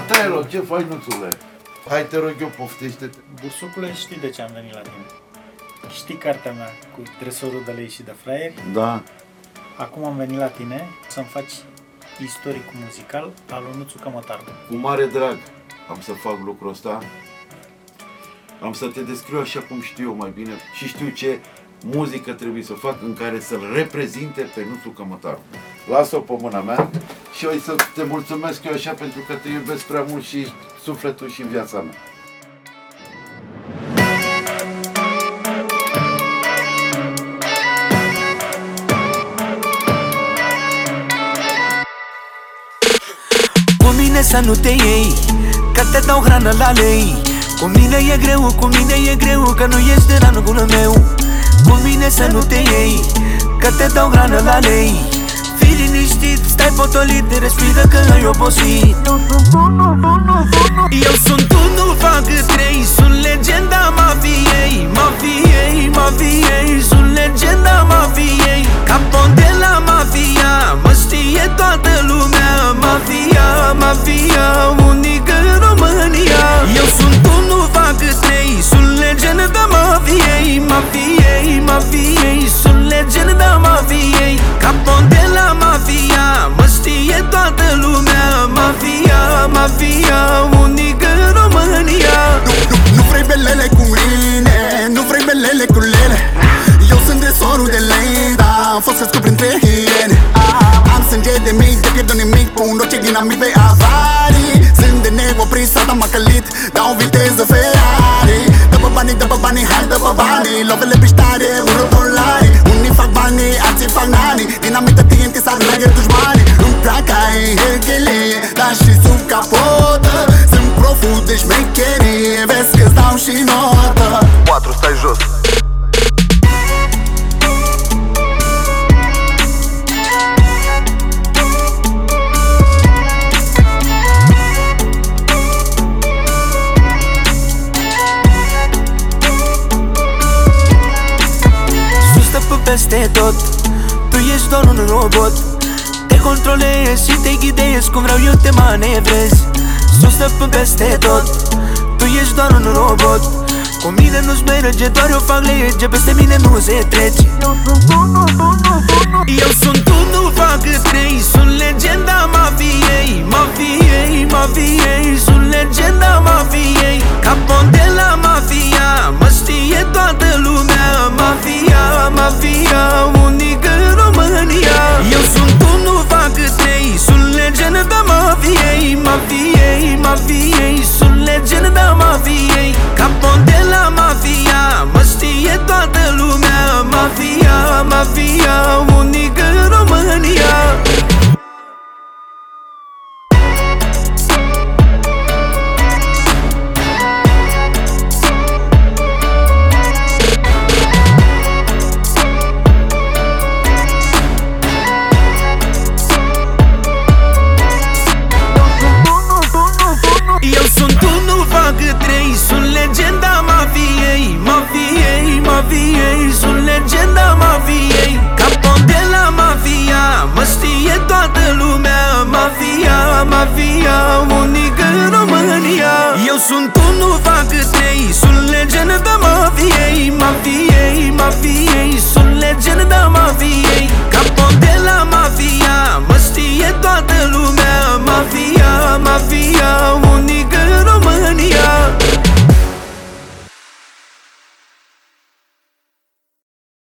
Traielo, ce faci, nuțule? Hai, te rog eu, poftește-te. Bursucule, știi de ce am venit la tine? Știi cartea mea cu tresorul de lei și de fraieri? Da. Acum am venit la tine să-mi faci istoricul muzical al lui Nuțu Cămătaru. Cu mare drag am să fac lucrul ăsta. Am să te descriu așa cum știu eu mai bine și știu ce muzică trebuie să fac în care să-l reprezinte pe Nuțu Cămătaru. Lasă-o pe mâna mea și o să te mulțumesc eu așa pentru că te iubesc prea mult și sufletul și viața mea. Cu mine să nu te iei, că te dau hrană la lei. Cu mine e greu, că nu ești de rangul meu. Cu mine să nu te iei, că te dau hrană la lei. Fii liniștit, stai potolit, respiră că ai obosit. Eu sunt unul, fac trei, sunt legenda mafiei. Mafiei, sunt legenda mafiei. Capon de la mafia, mă știe toată lumea. Mafia, unică în România. Eu sunt unul, fac trei, sunt legenda mafiei. Mafiei, sunt legenda mafiei. Capon de la mafia, mă știe toată lumea. Mafia, unică în România. Nu vrei belele cu mine, nu vrei belele cu lele. Eu sunt tresorul de lei, dar am fost crescut printre hiene. Am sânge de mic, de pierd nimic, pun orice dinamic pe avarii. Sunt de neoprit, strada m-a călit, dau viteză Ferrari. Dă pe banii, hai dă pe banii. Lovele piștare, ură dolari. Unii fac banii, alții fac nani. Dinamită TNT s-ar lagă dușmani. Îmi plac ai herchelie, dar și sub capotă sunt profund de șmecherie. Vezi că-ți dau și notă. 4, stai jos. Peste tot, tu ești doar un robot. Te controlezi și te ghidezi cum vreau eu te manevrezi. Sus stăpân peste tot, tu ești doar un robot. Cu mine nu-ți merge, doar eu fac lege, peste mine nu se trece. Eu sunt unul, fac trei, sunt legenda mafiei. Mafiei, sunt legenda mafiei. Capon de la mafia, mă știe toată lumea. Mafia, unică în România. Eu sunt unul, fac trei, sunt legenda mafiei. Mafiei, sunt legenda mafiei. Capon de la mafia, mă știe toată lumea. Mafia, unică în România. Eu sunt unul, fac trei, sunt legenda mafiei. Mafiei, sunt legenda mafiei. Capon de la mafia, mă știe toată lumea. Mafia, unică în România. Eu sunt unul, fac trei, sunt legenda mafiei. Mafiei, sunt legenda mafiei.